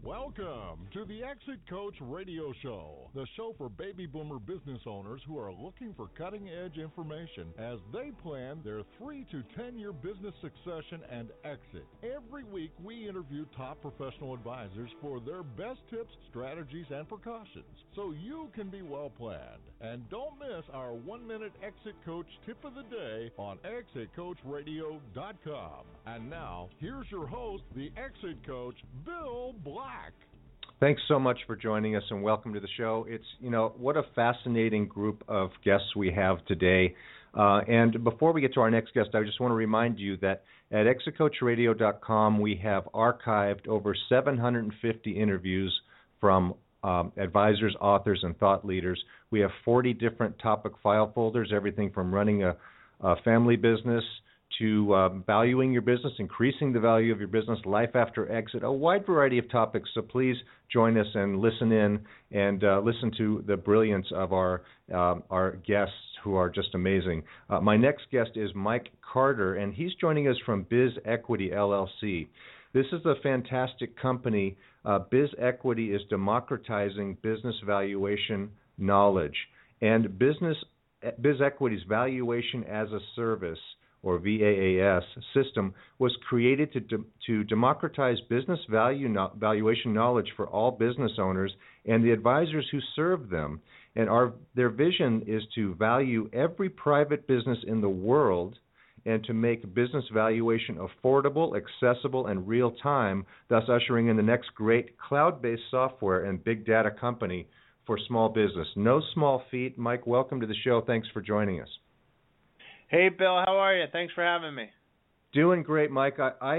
Welcome to the Exit Coach Radio Show, the show for baby boomer business owners who are looking for cutting edge information as they plan their 3 to 10 year business succession and exit. Every week we interview top professional advisors for their best tips, strategies, and precautions so you can be well planned. And don't miss our 1-minute Exit Coach tip of the day on exitcoachradio.com. And now, here's your host, the Exit Coach, Bill Black. Thanks so much for joining us and welcome to the show. It's, what a fascinating group of guests we have today. And before we get to our next guest, I just want to remind you that at exitcoachradio.com we have archived over 750 interviews from advisors, authors, and thought leaders. We have 40 different topic file folders, everything from running a family business to valuing your business, increasing the value of your business, life after exit, a wide variety of topics. So please join us and listen in and listen to the brilliance of our guests who are just amazing. My next guest is Mike Carter, and he's joining us from Biz Equity, LLC. This is a fantastic company. Biz Equity is democratizing business valuation knowledge. And Biz Equity's Valuation as a Service, or VAAS, system was created to democratize business valuation knowledge for all business owners and the advisors who serve them. And their vision is to value every private business in the world and to make business valuation affordable, accessible, and real-time, thus ushering in the next great cloud-based software and big data company for small business. No small feat. Mike, welcome to the show. Thanks for joining us. Hey, Bill, how are you? Thanks for having me. Doing great, Mike.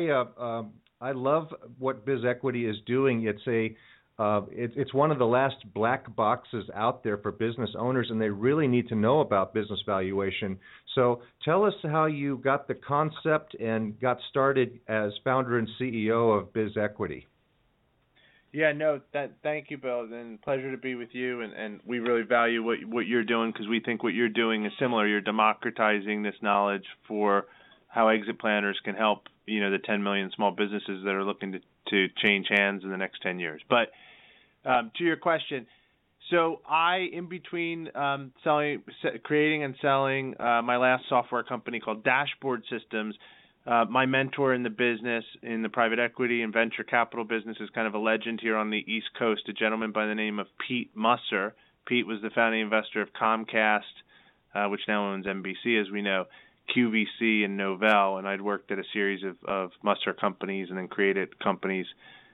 I love what Biz Equity is doing. It's one of the last black boxes out there for business owners, and they really need to know about business valuation. So tell us how you got the concept and got started as founder and CEO of Biz Equity. Yeah, no, thank you, Bill, and pleasure to be with you, and we really value what you're doing because we think what you're doing is similar. You're democratizing this knowledge for how exit planners can help, the 10 million small businesses that are looking to change hands in the next 10 years. But to your question, so in between creating and selling my last software company called Dashboard Systems, my mentor in the business, in the private equity and venture capital business, is kind of a legend here on the East Coast, a gentleman by the name of Pete Musser. Pete was the founding investor of Comcast, which now owns NBC, as we know, QVC, and Novell, and I'd worked at a series of Musser companies and then created companies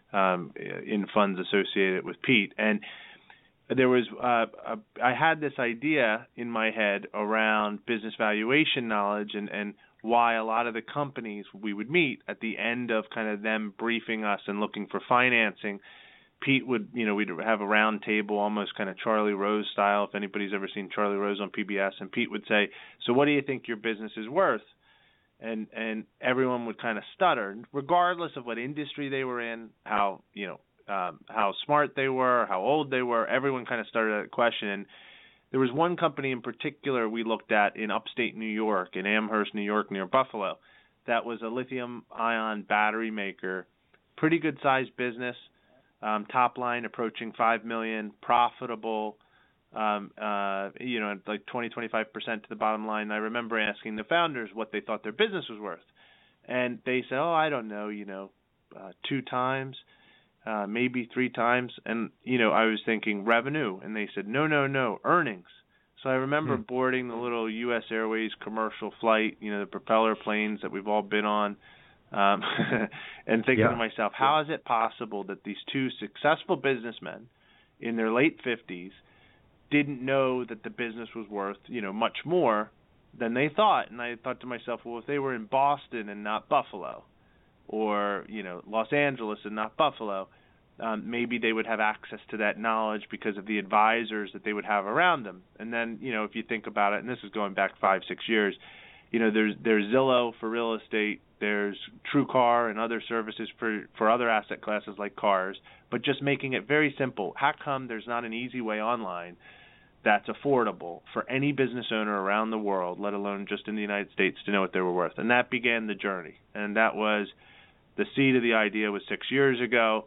in funds associated with Pete. And there was I had this idea in my head around business valuation knowledge and why a lot of the companies we would meet at the end of kind of them briefing us and looking for financing, Pete would, we'd have a round table, almost kind of Charlie Rose style, if anybody's ever seen Charlie Rose on PBS, and Pete would say, so what do you think your business is worth? And everyone would kind of stutter, regardless of what industry they were in, how smart they were, how old they were. Everyone kind of started that question. And there was one company in particular we looked at in upstate New York, in Amherst, New York, near Buffalo, that was a lithium-ion battery maker, pretty good-sized business, top line approaching $5 million, profitable, like 20-25% to the bottom line. And I remember asking the founders what they thought their business was worth, and they said, I don't know, 2 times. Maybe 3 times, and I was thinking revenue, and they said no, earnings. So I remember boarding the little U.S. Airways commercial flight, the propeller planes that we've all been on, and thinking to myself, how is it possible that these 2 successful businessmen in their late 50s didn't know that the business was worth, much more than they thought? And I thought to myself, well, if they were in Boston and not Buffalo, or Los Angeles and not Buffalo, maybe they would have access to that knowledge because of the advisors that they would have around them. And then, if you think about it, and this is going back 5-6 years, there's Zillow for real estate, there's TrueCar and other services for other asset classes like cars, but just making it very simple. How come there's not an easy way online that's affordable for any business owner around the world, let alone just in the United States, to know what they were worth? And that began the journey. And that was the seed of the idea was 6 years ago,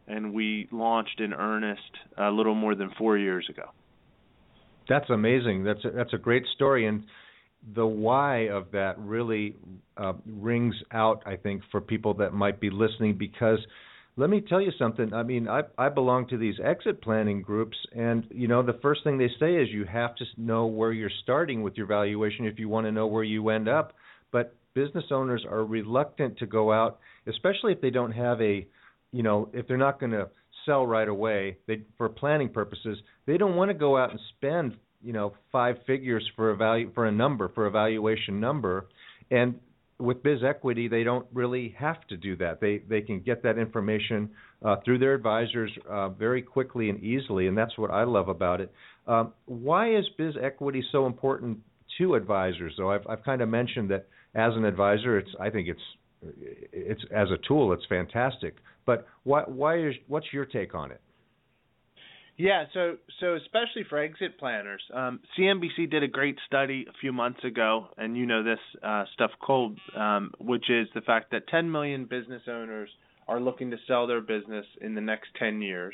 and we launched in earnest a little more than 4 years ago. That's amazing. That's a great story, and the why of that really rings out, I think, for people that might be listening, because let me tell you something. I mean, I belong to these exit planning groups, and, the first thing they say is you have to know where you're starting with your valuation if you want to know where you end up. But business owners are reluctant to go out, especially if they don't have if they're not going to sell right away, for planning purposes, they don't want to go out and spend, 5 figures for a valuation number. And with Biz Equity, they don't really have to do that. They can get that information through their advisors very quickly and easily, and that's what I love about it. Why is Biz Equity so important to advisors? Though I've kind of mentioned that as an advisor, I think it's as a tool, it's fantastic. But what's your take on it? Yeah, so especially for exit planners, CNBC did a great study a few months ago, and this stuff cold, which is the fact that 10 million business owners are looking to sell their business in the next 10 years.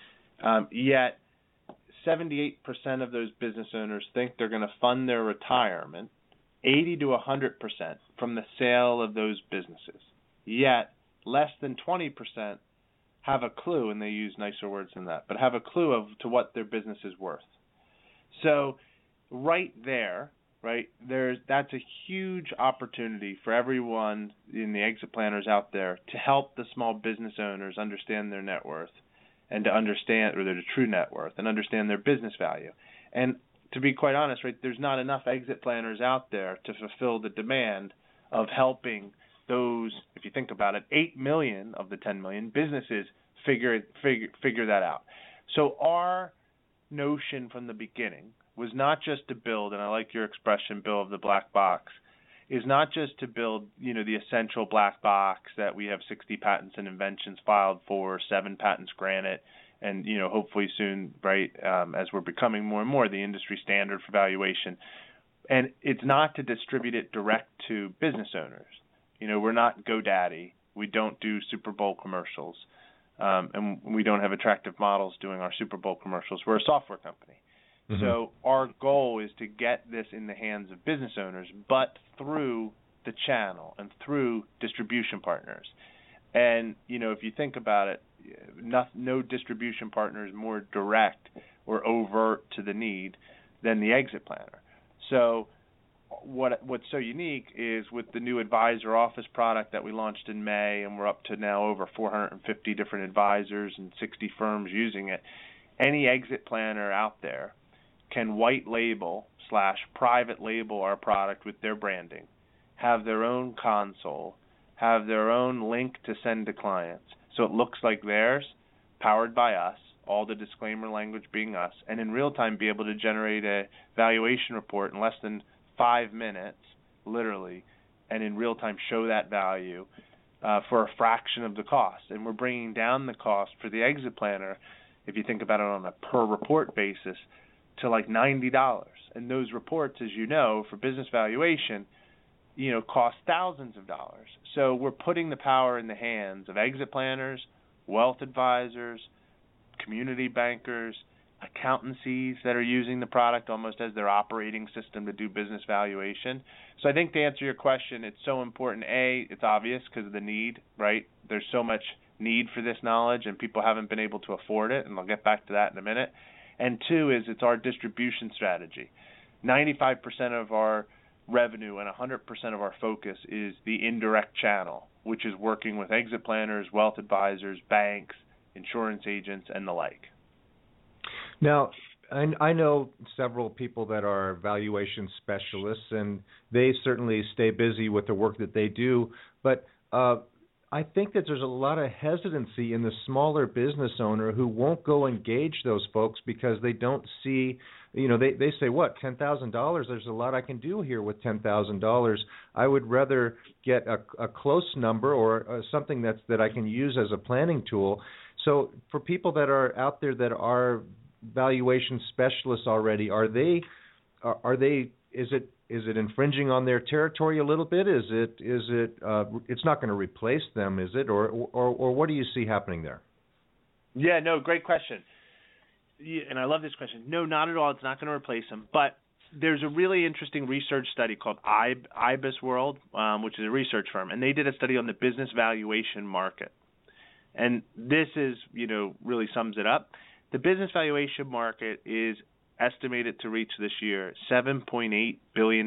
Yet 78% of those business owners think they're going to fund their retirement 80 to 100% from the sale of those businesses. Yet less than 20% have a clue, and they use nicer words than that, but have a clue to what their business is worth. So right there, that's a huge opportunity for everyone in the exit planners out there to help the small business owners understand their net worth and to understand, or their true net worth, and understand their business value. And to be quite honest, there's not enough exit planners out there to fulfill the demand of helping those, if you think about it, 8 million of the 10 million businesses figure that out. So our notion from the beginning was not just to build, and I like your expression, Bill, of the black box, is not just to build, the essential black box that we have 60 patents and inventions filed for, 7 patents granted, and, hopefully soon, as we're becoming more and more the industry standard for valuation. And it's not to distribute it direct to business owners. We're not GoDaddy. We don't do Super Bowl commercials. And we don't have attractive models doing our Super Bowl commercials. We're a software company. Mm-hmm. So our goal is to get this in the hands of business owners, but through the channel and through distribution partners. And, if you think about it, no distribution partner is more direct or overt to the need than the exit planner. So what's so unique is with the new advisor office product that we launched in May, and we're up to now over 450 different advisors and 60 firms using it, any exit planner out there can white label / private label our product with their branding, have their own console, have their own link to send to clients. So it looks like theirs, powered by us, all the disclaimer language being us, and in real time be able to generate a valuation report in less than 5 minutes, literally, and in real time show that value for a fraction of the cost. And we're bringing down the cost for the exit planner, if you think about it on a per report basis, to like $90. And those reports, as you know, for business valuation, cost thousands of dollars. So we're putting the power in the hands of exit planners, wealth advisors, community bankers, accountancies that are using the product almost as their operating system to do business valuation. So I think to answer your question, it's so important. A, it's obvious because of the need, There's so much need for this knowledge, and people haven't been able to afford it, and I'll get back to that in a minute. And 2 is it's our distribution strategy. 95% of our revenue and 100% of our focus is the indirect channel, which is working with exit planners, wealth advisors, banks, insurance agents, and the like. Now, I know several people that are valuation specialists, and they certainly stay busy with the work that they do, but I think that there's a lot of hesitancy in the smaller business owner who won't go engage those folks because they don't see, they say, what, $10,000? There's a lot I can do here with $10,000. I would rather get a close number or something that I can use as a planning tool. So for people that are out there that are valuation specialists already, is it infringing on their territory a little bit? Is it it's not going to replace them, is it? Or what do you see happening there? Yeah, no, great question. Yeah, and I love this question. No, not at all. It's not going to replace them. But there's a really interesting research study called IBISWorld, which is a research firm, and they did a study on the business valuation market. And this is, really sums it up. The business valuation market is estimated to reach this year $7.8 billion.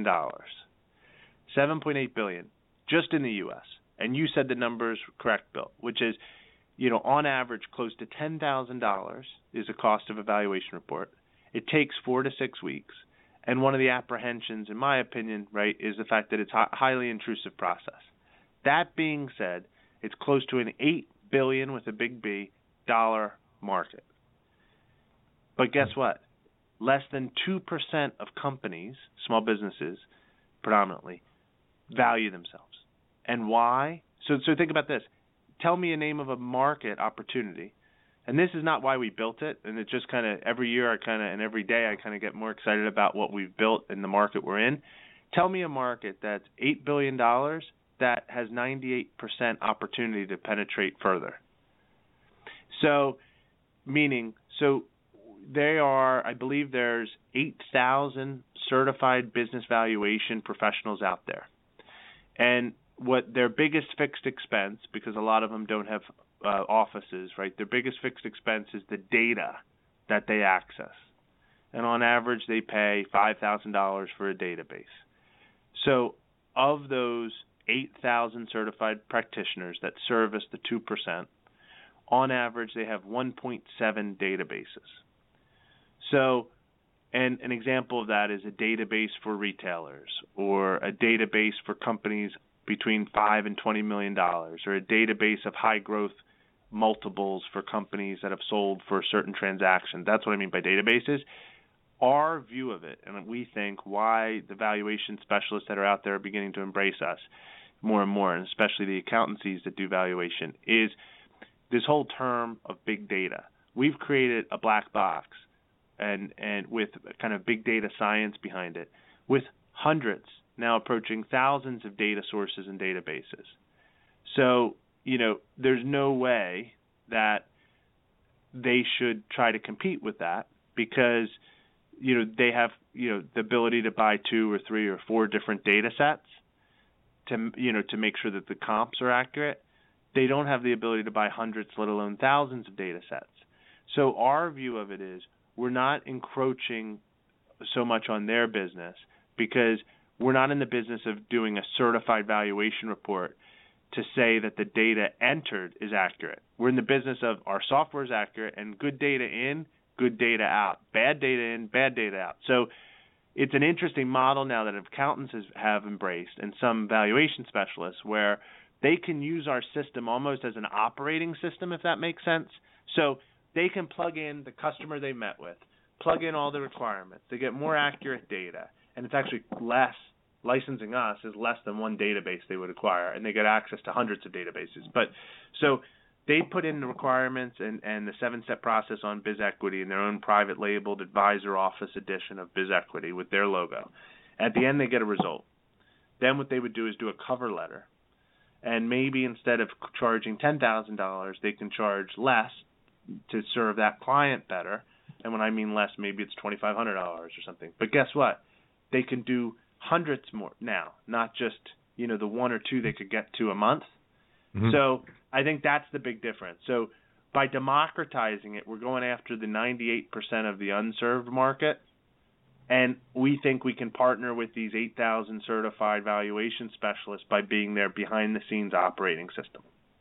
$7.8 billion just in the U.S. And you said the numbers correct, Bill, which is, on average, close to $10,000 is the cost of a valuation report. It takes 4 to 6 weeks. And one of the apprehensions, in my opinion, right, is the fact that it's a highly intrusive process. That being said, it's close to an $8 billion with a big B dollar market. But guess what? Less than 2% of companies, small businesses predominantly, value themselves. And why? So think about this. Tell me a name of a market opportunity. And this is not why we built it. And it just kind of every year and every day I kind of get more excited about what we've built in the market we're in. Tell me a market that's $8 billion that has 98% opportunity to penetrate further. So I believe there's 8,000 certified business valuation professionals out there. And what their biggest fixed expense, because a lot of them don't have offices, right? Their biggest fixed expense is the data that they access. And on average, they pay $5,000 for a database. So of those 8,000 certified practitioners that service the 2%, on average, they have 1.7 databases. So, and an example of that is a database for retailers, or a database for companies between $5 and $20 million, or a database of high growth multiples for companies that have sold for a certain transaction. That's what I mean by databases. Our view of it, and we think why the valuation specialists that are out there are beginning to embrace us more and more, and especially the accountancies that do valuation, is this whole term of big data. We've created a black box and with kind of big data science behind it, with hundreds, now approaching thousands of data sources and databases. So, there's no way that they should try to compete with that, because, they have, the ability to buy 2 or 3 or 4 different data sets to make sure that the comps are accurate. They don't have the ability to buy hundreds, let alone thousands of data sets. So our view of it is we're not encroaching so much on their business, because we're not in the business of doing a certified valuation report to say that the data entered is accurate. We're in the business of our software is accurate, and good data in, good data out. Bad data in, bad data out. So it's an interesting model now that accountants have embraced, and some valuation specialists, where they can use our system almost as an operating system, if that makes sense. So they can plug in the customer they met with, plug in all the requirements. They get more accurate data, and it's actually less. Licensing us is less than one database they would acquire, and they get access to hundreds of databases. But so they put in the requirements and the 7-step process on BizEquity in their own private labeled advisor office edition of BizEquity with their logo. At the end, they get a result. Then what they would do is do a cover letter, and maybe instead of charging $10,000, they can charge less to serve that client better. And when I mean less, maybe it's $2,500 or something. But guess what? They can do hundreds more now, not just, the 1 or 2 they could get to a month. Mm-hmm. So I think that's the big difference. So by democratizing it, we're going after the 98% of the unserved market, and we think we can partner with these 8,000 certified valuation specialists by being their behind-the-scenes operating system.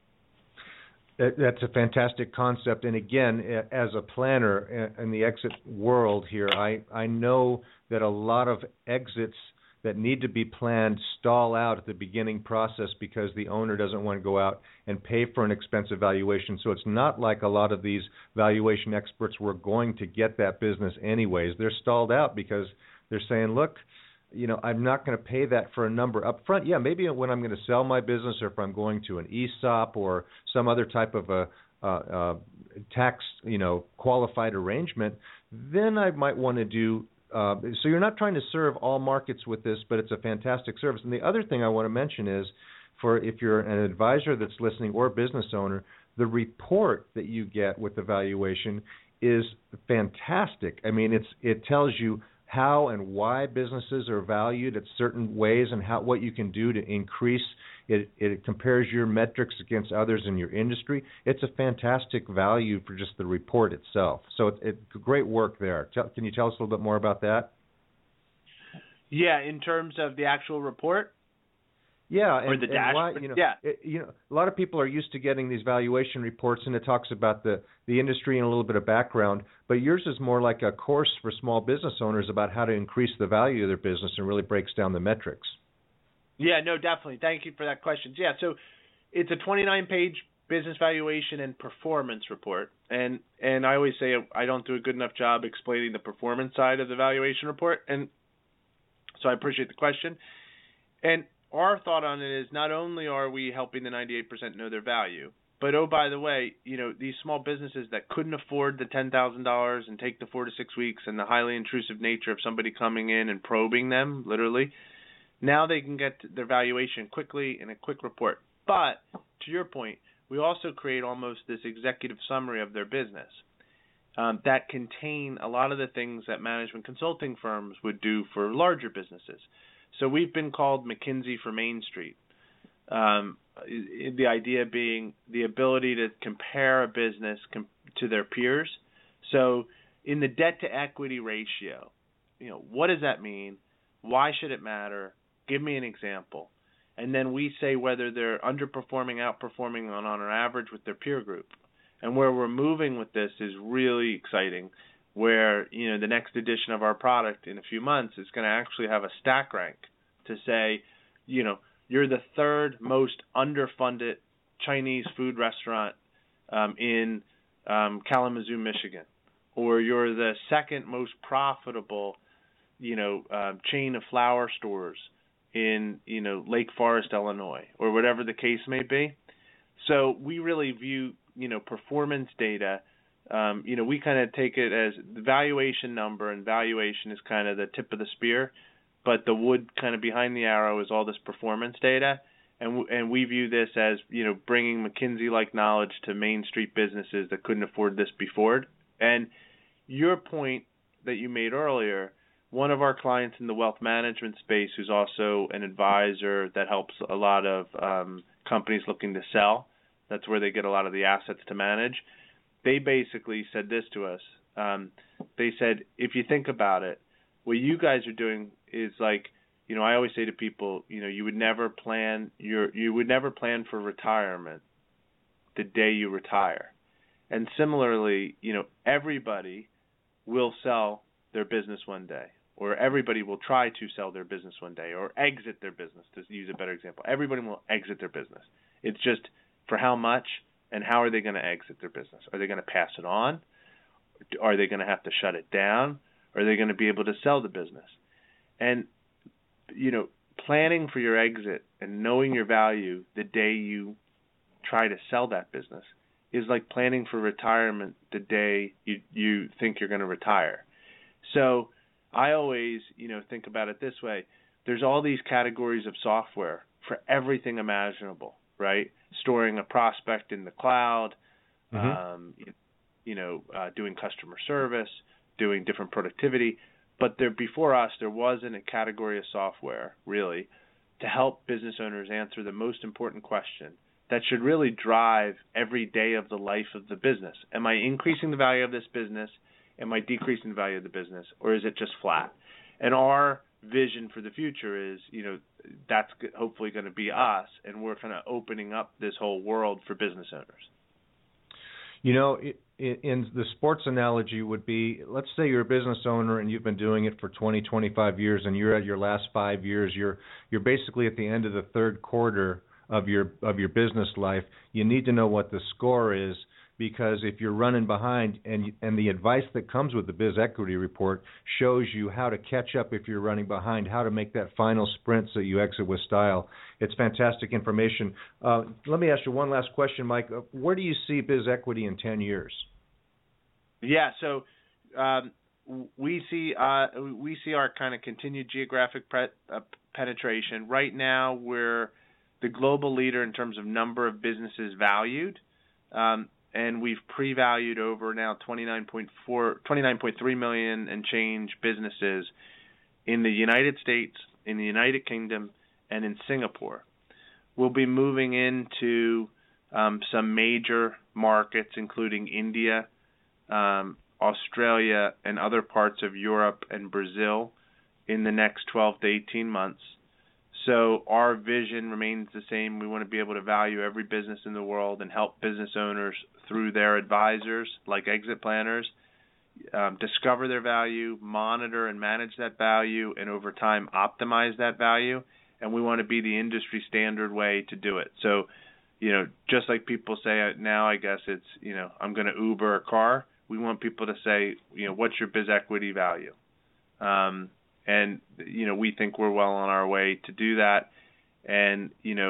That's a fantastic concept. And again, as a planner in the exit world here, I know that a lot of exits that need to be planned stall out at the beginning process because the owner doesn't want to go out and pay for an expensive valuation. So it's not like a lot of these valuation experts were going to get that business anyways. They're stalled out because they're saying, look, I'm not going to pay that for a number up front. Yeah, maybe when I'm going to sell my business, or if I'm going to an ESOP or some other type of a tax, qualified arrangement, then I might want to do. So you're not trying to serve all markets with this, but it's a fantastic service. And the other thing I want to mention is, if you're an advisor that's listening or a business owner, the report that you get with the valuation is fantastic. I mean, it tells you how and why businesses are valued at certain ways and what you can do to increase it. It compares your metrics against others in your industry. It's a fantastic value for just the report itself. So it's great work there. Can you tell us a little bit more about that? Yeah, in terms of the actual report? Yeah, or the dashboard. A lot of people are used to getting these valuation reports, and it talks about the industry and a little bit of background. But yours is more like a course for small business owners about how to increase the value of their business, and really breaks down the metrics. Yeah, no, definitely. Thank you for that question. Yeah, so it's a 29-page business valuation and performance report, and I always say I don't do a good enough job explaining the performance side of the valuation report, and so I appreciate the question. And our thought on it is not only are we helping the 98% know their value, but oh, by the way, these small businesses that couldn't afford the $10,000 and take the 4 to 6 weeks and the highly intrusive nature of somebody coming in and probing them, literally, now they can get their valuation quickly in a quick report. But to your point, we also create almost this executive summary of their business that contain a lot of the things that management consulting firms would do for larger businesses. So we've been called McKinsey for Main Street. The idea being the ability to compare a business to their peers. So in the debt to equity ratio, what does that mean? Why should it matter? Give me an example. And then we say whether they're underperforming, outperforming on an average with their peer group. And where we're moving with this is really exciting, where the next edition of our product in a few months is going to actually have a stack rank to say, you're the third most underfunded Chinese food restaurant in Kalamazoo, Michigan, or you're the second most profitable chain of flower stores in Lake Forest, Illinois, or whatever the case may be. So we really view performance data. We kind of take it as the valuation number, and valuation is kind of the tip of the spear, but the wood kind of behind the arrow is all this performance data, and we view this as bringing McKinsey-like knowledge to Main Street businesses that couldn't afford this before. And your point that you made earlier, one of our clients in the wealth management space, who's also an advisor that helps a lot of companies looking to sell, that's where they get a lot of the assets to manage. They basically said this to us. They said, if you think about it, what you guys are doing is like, I always say to people, you would never plan for retirement the day you retire. And similarly, everybody will sell their business one day, or everybody will try to sell their business one day, or exit their business, to use a better example. Everybody will exit their business. It's just for how much and how are they going to exit their business? Are they going to pass it on? Are they going to have to shut it down? Are they going to be able to sell the business? And, planning for your exit and knowing your value the day you try to sell that business is like planning for retirement the day you think you're going to retire. So I always, think about it this way. There's all these categories of software for everything imaginable, right? Storing a prospect in the cloud, doing customer service, doing different productivity. But before us, there wasn't a category of software, really, to help business owners answer the most important question that should really drive every day of the life of the business. Am I increasing the value of this business? Am I decreasing the value of the business? Or is it just flat? And our vision for the future is, that's hopefully going to be us, and we're kind of opening up this whole world for business owners. In the sports analogy would be, let's say you're a business owner and you've been doing it for 20, 25 years, and you're at your last 5 years. You're basically at the end of the third quarter of your business life. You need to know what the score is, because if you're running behind, and the advice that comes with the Biz Equity Report shows you how to catch up if you're running behind, how to make that final sprint so you exit with style. It's fantastic information. Let me ask you one last question, Mike. Where do you see Biz Equity in 10 years? Yeah, so we see our kind of continued geographic penetration. Right now, we're the global leader in terms of number of businesses valued. and we've pre-valued over now 29.3 million and change businesses in the United States, in the United Kingdom, and in Singapore. We'll be moving into some major markets, including India, Australia, and other parts of Europe and Brazil in the next 12 to 18 months. So our vision remains the same. We want to be able to value every business in the world and help business owners through their advisors, like exit planners, discover their value, monitor and manage that value, and over time optimize that value. And we want to be the industry standard way to do it. So, just like people say now, I guess it's, I'm going to Uber a car. We want people to say, what's your biz equity value? And, we think we're well on our way to do that. And,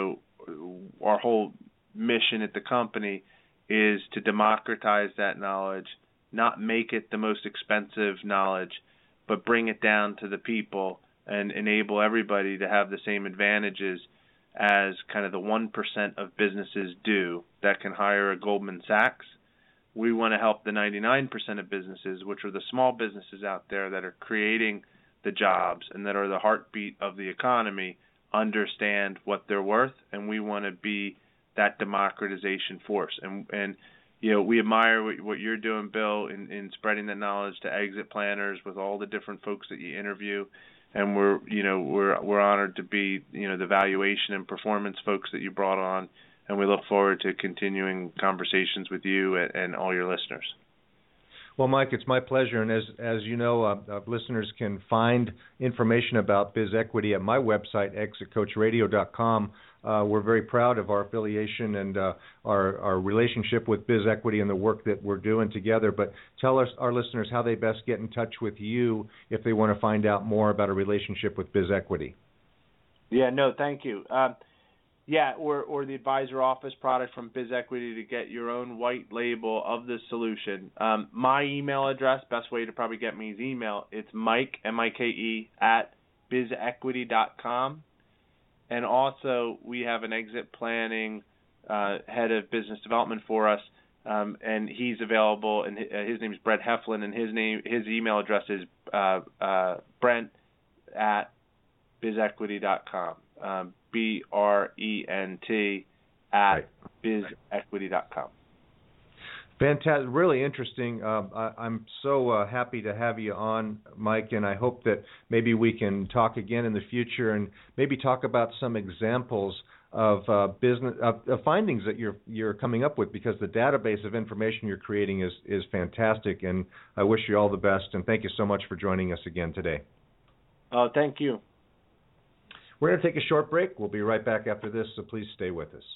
our whole mission at the company is to democratize that knowledge, not make it the most expensive knowledge, but bring it down to the people and enable everybody to have the same advantages as kind of the 1% of businesses do that can hire a Goldman Sachs. We want to help the 99% of businesses, which are the small businesses out there that are creating the jobs and that are the heartbeat of the economy, understand what they're worth, and we want to be that democratization force. And we admire what you're doing, Bill, in spreading the knowledge to exit planners with all the different folks that you interview. And we're honored to be the valuation and performance folks that you brought on, and we look forward to continuing conversations with you and all your listeners. Well, Mike, it's my pleasure, and as you know, listeners can find information about Biz Equity at my website, exitcoachradio.com. We're very proud of our affiliation and our relationship with Biz Equity and the work that we're doing together. But tell our listeners how they best get in touch with you if they want to find out more about a relationship with Biz Equity. Yeah, no, thank you. Or the advisor office product from Biz Equity to get your own white label of the solution. My email address, best way to probably get me is email. It's Mike, M-I-K-E, @bizequity.com. And also, we have an exit planning head of business development for us, and he's available. And his name is Brent Heflin, and his email address is Brent@bizequity.com. BRENT @bizequity.com. Fantastic, really interesting. I'm so happy to have you on, Mike, and I hope that maybe we can talk again in the future and maybe talk about some examples of business of findings that you're coming up with, because the database of information you're creating is fantastic. And I wish you all the best, and thank you so much for joining us again today. Oh, thank you. We're going to take a short break. We'll be right back after this, so please stay with us.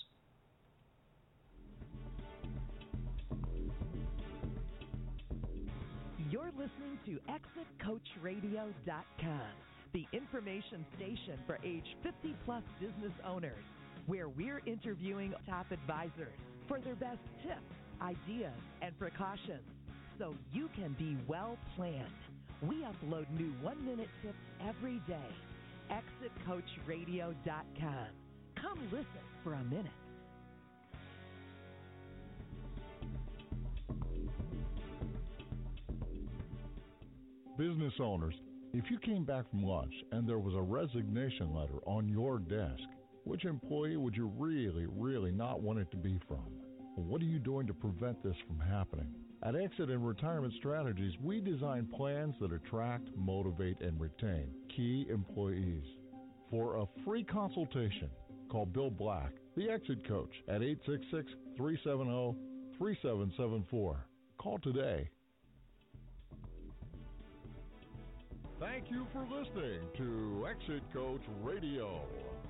You're listening to ExitCoachRadio.com, the information station for age 50-plus business owners, where we're interviewing top advisors for their best tips, ideas, and precautions, so you can be well planned. We upload new 1-minute tips every day. ExitCoachRadio.com. Come listen for a minute. Business owners, if you came back from lunch and there was a resignation letter on your desk, which employee would you really, really not want it to be from? What are you doing to prevent this from happening? At Exit and Retirement Strategies, we design plans that attract, motivate, and retain key employees. For a free consultation, call Bill Black, the Exit Coach, at 866-370-3774. Call today. Thank you for listening to Exit Coach Radio.